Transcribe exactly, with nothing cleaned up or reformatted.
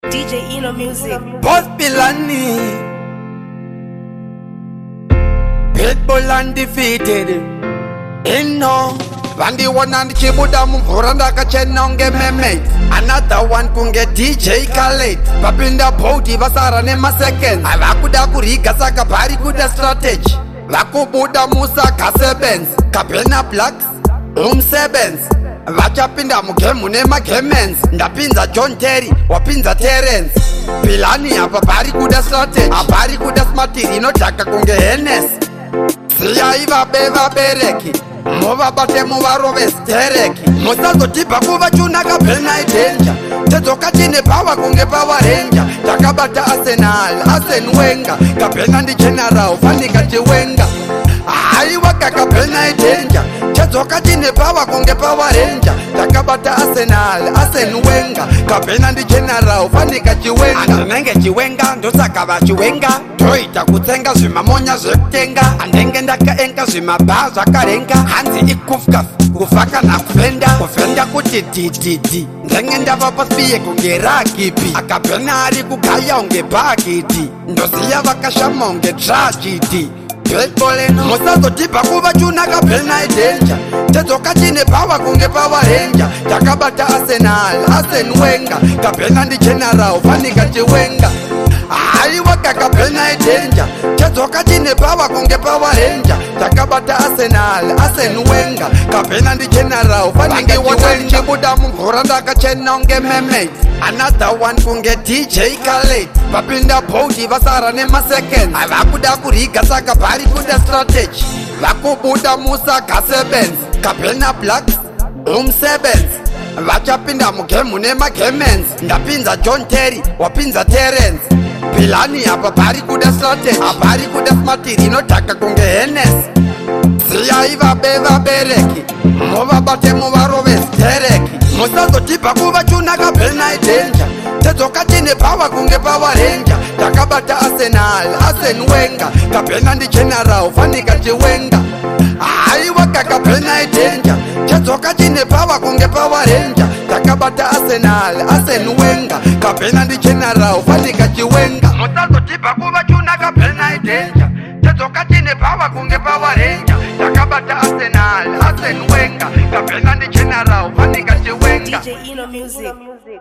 D J Eno Music. Boss Pilani, Pitbull undefeated. Eno, Vandi one and Chibuda Muranda Kachenonge Meme. Another one kunge D J Khaled. Papinda Poti Basara Nema second. Avakuda Kurika Saka Parikuda strategy. Vakubuda Musa Kasebens. Kapena Blacks. Um Sevens. Vachapinda mugemu nemagemmens. Ndapinza John Terry wapinza Terence. Pilani apa pari kuda strategy, apari kuda smartiri inotaka kunge Hennes. Siya iva beva bereki, mova bate muvarove stereki. Musazotipa kuva chuna kapena idenja. Tezoka tine power kunge Power Ranger. Takabata Arsenal, Arsene Wenger. Kapena ndi general, fanika chiwenga. Aiwa kakapena idenja. Tezoka tine power kunge Power Ranger. Takabata Arsenal, Arsene Wenger. Kapena ndi general, fanika chiwenga. Anenge chiwenga, ndosakava chiwenga. Toita kutsenga zvimamonya zvekutenga. Andenge ndaka enga zvimabha zvakarenga. Hanzi ikufka kufaka na kufenda. Kufenda kuti ddd. Ndenge ndava pasiye kunge ragibi. Akapena ari kugaya unge bagidi. Ndoziya vakashama unge tragedy. Musazotipa kuva chuna kapena idenja. Tezoka tine power kunge Power Ranger. Takabata Arsenal, Arsene Wenger. Kapena ndi general, fanika chiwenga. Aiwa kakapena idenja. Tezoka tine power kunge Power Ranger. Takabata Arsenal, Arsene Wenger. Kapena ndi general, fanika chiwenga. Chibuda Muranda Kachenonge Meme. Another one kunge D J Khaled. Papinda Poti Basara Nema second. Avakuda Kurika Saka Pari kuda strategy. Vakubuda Musa Kasebens. Kapena Blacks. Um Sevens. Vachapinda mugemu nemagemmens. Ndapinza John Terry wapinza Terence. Pilani apa pari kuda strategy, apari kuda smartiri inotaka kunge Hennes. Siya iva beva bereki, mova bate muvarove stereki. Musazotipa kuva chuna kapena idenja. Tezoka tine power kunge Power Ranger. Takabata Arsenal, Arsene Wenger. Kapena ndi general, fanika chiwenga. Aiwa kakapena idenja. Tezoka tine power kunge Power Ranger. Takabata Arsenal, Arsene Wenger. Kapena ndi general, fanika chiwenga. Musazotipa kuva chuna kapena idenja. Tezoka tine power kunge Power Ranger. Takabata Arsenal, Arsene Wenger. Kapena ndi general, fanika chiwenga. D J Eno Music.